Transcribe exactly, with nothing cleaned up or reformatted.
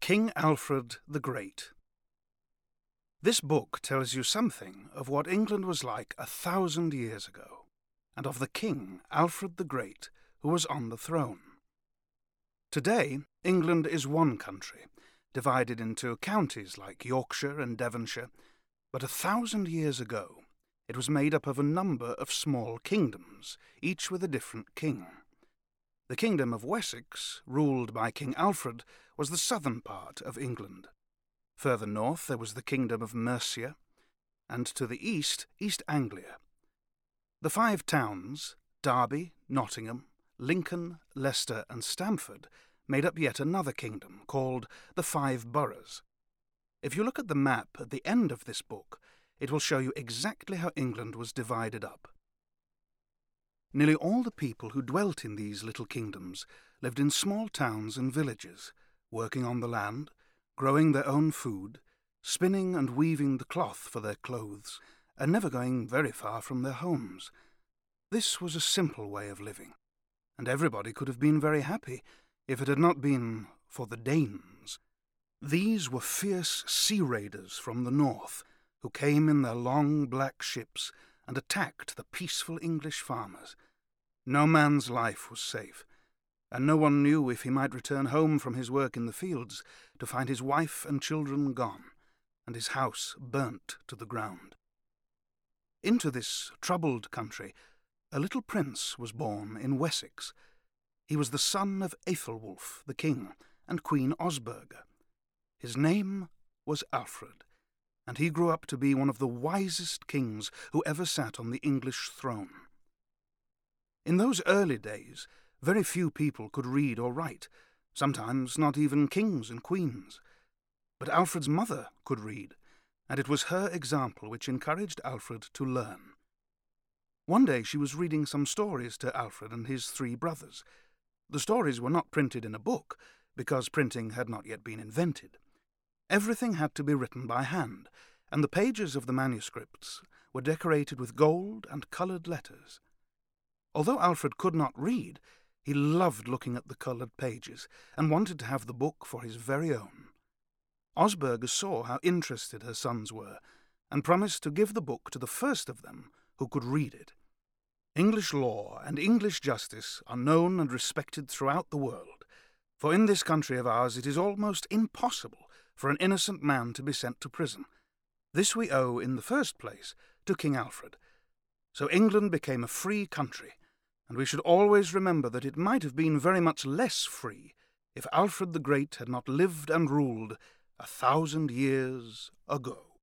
King Alfred the Great. This book tells you something of what England was like a thousand years ago, and of the King Alfred the Great who was on the throne. Today, England is one country, divided into counties like Yorkshire and Devonshire, but a thousand years ago it was made up of a number of small kingdoms, each with a different king. The kingdom of Wessex, ruled by King Alfred, was the southern part of England. Further north there was the kingdom of Mercia, and to the east, East Anglia. The five towns, Derby, Nottingham, Lincoln, Leicester and Stamford, made up yet another kingdom called the Five Boroughs. If you look at the map at the end of this book, it will show you exactly how England was divided up. Nearly all the people who dwelt in these little kingdoms lived in small towns and villages, working on the land, growing their own food, spinning and weaving the cloth for their clothes, and never going very far from their homes. This was a simple way of living, and everybody could have been very happy if it had not been for the Danes. These were fierce sea raiders from the north, who came in their long black ships and attacked the peaceful English farmers. No man's life was safe, and no one knew if he might return home from his work in the fields to find his wife and children gone, and his house burnt to the ground. Into this troubled country a little prince was born in Wessex. He was the son of Aethelwulf the king and Queen Osburga. His name was Alfred, and he grew up to be one of the wisest kings who ever sat on the English throne. In those early days, very few people could read or write, sometimes not even kings and queens. But Alfred's mother could read, and it was her example which encouraged Alfred to learn. One day she was reading some stories to Alfred and his three brothers. The stories were not printed in a book, because printing had not yet been invented. Everything had to be written by hand, and the pages of the manuscripts were decorated with gold and coloured letters. Although Alfred could not read, he loved looking at the coloured pages and wanted to have the book for his very own. Osburga saw how interested her sons were and promised to give the book to the first of them who could read it. English law and English justice are known and respected throughout the world, for in this country of ours it is almost impossible for an innocent man to be sent to prison. This we owe, in the first place, to King Alfred. So England became a free country, and we should always remember that it might have been very much less free if Alfred the Great had not lived and ruled a thousand years ago.